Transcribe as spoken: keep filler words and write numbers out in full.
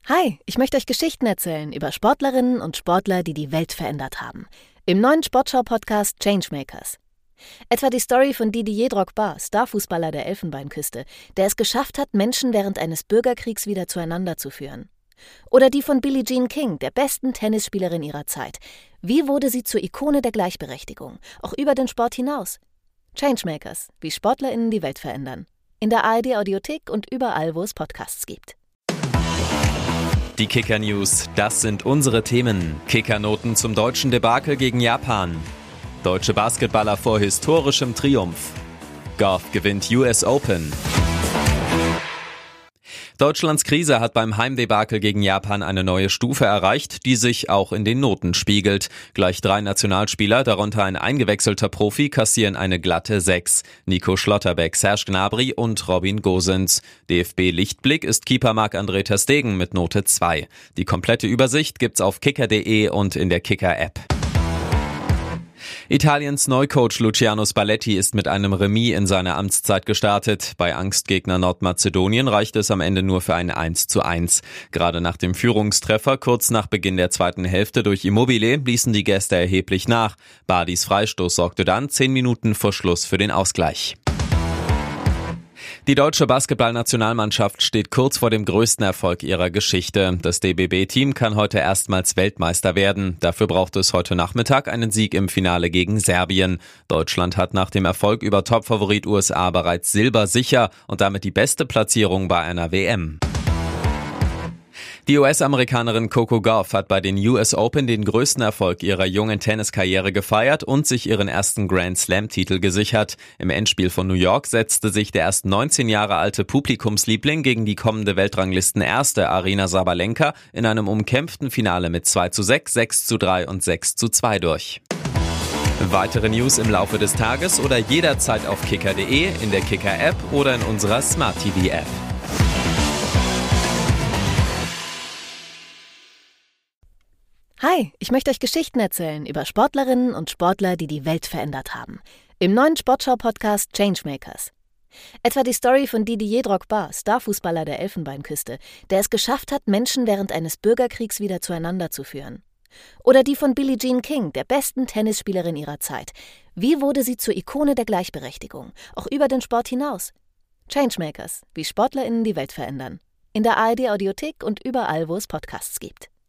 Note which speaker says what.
Speaker 1: Hi, ich möchte euch Geschichten erzählen über Sportlerinnen und Sportler, die die Welt verändert haben. Im neuen Sportschau-Podcast Changemakers. Etwa die Story von Didier Drogba, Starfußballer der Elfenbeinküste, der es geschafft hat, Menschen während eines Bürgerkriegs wieder zueinander zu führen. Oder die von Billie Jean King, der besten Tennisspielerin ihrer Zeit. Wie wurde sie zur Ikone der Gleichberechtigung, auch über den Sport hinaus? Changemakers, wie SportlerInnen die Welt verändern. In der A R D-Audiothek und überall, wo es Podcasts gibt.
Speaker 2: Die Kicker-News, das sind unsere Themen. Kickernoten zum deutschen Debakel gegen Japan. Deutsche Basketballer vor historischem Triumph. Golf gewinnt U S Open. Deutschlands Krise hat beim Heimdebakel gegen Japan eine neue Stufe erreicht, die sich auch in den Noten spiegelt. Gleich drei Nationalspieler, darunter ein eingewechselter Profi, kassieren eine glatte sechs. Nico Schlotterbeck, Serge Gnabry und Robin Gosens. D F B-Lichtblick ist Keeper Marc-André ter Stegen mit Note zwei. Die komplette Übersicht gibt's auf kicker punkt de und in der Kicker-App. Italiens Neucoach Luciano Spalletti ist mit einem Remis in seine Amtszeit gestartet. Bei Angstgegner Nordmazedonien reichte es am Ende nur für ein eins zu eins. Gerade nach dem Führungstreffer kurz nach Beginn der zweiten Hälfte durch Immobile ließen die Gäste erheblich nach. Bardis Freistoß sorgte dann zehn Minuten vor Schluss für den Ausgleich. Die deutsche Basketballnationalmannschaft steht kurz vor dem größten Erfolg ihrer Geschichte. Das D B B-Team kann heute erstmals Weltmeister werden. Dafür braucht es heute Nachmittag einen Sieg im Finale gegen Serbien. Deutschland hat nach dem Erfolg über Topfavorit U S A bereits Silber sicher und damit die beste Platzierung bei einer W M. Die U S-Amerikanerin Coco Gauff hat bei den U S Open den größten Erfolg ihrer jungen Tenniskarriere gefeiert und sich ihren ersten Grand-Slam-Titel gesichert. Im Endspiel von New York setzte sich der erst neunzehn Jahre alte Publikumsliebling gegen die kommende Weltranglisten-Erste Aryna Sabalenka in einem umkämpften Finale mit zwei zu sechs, sechs zu drei und sechs zu zwei durch. Weitere News im Laufe des Tages oder jederzeit auf kicker punkt de, in der Kicker-App oder in unserer Smart-T V-App.
Speaker 1: Hi, ich möchte euch Geschichten erzählen über Sportlerinnen und Sportler, die die Welt verändert haben. Im neuen Sportschau-Podcast Changemakers. Etwa die Story von Didier Drogba, Starfußballer der Elfenbeinküste, der es geschafft hat, Menschen während eines Bürgerkriegs wieder zueinander zu führen. Oder die von Billie Jean King, der besten Tennisspielerin ihrer Zeit. Wie wurde sie zur Ikone der Gleichberechtigung, auch über den Sport hinaus? Changemakers, wie SportlerInnen die Welt verändern. In der A R D-Audiothek und überall, wo es Podcasts gibt.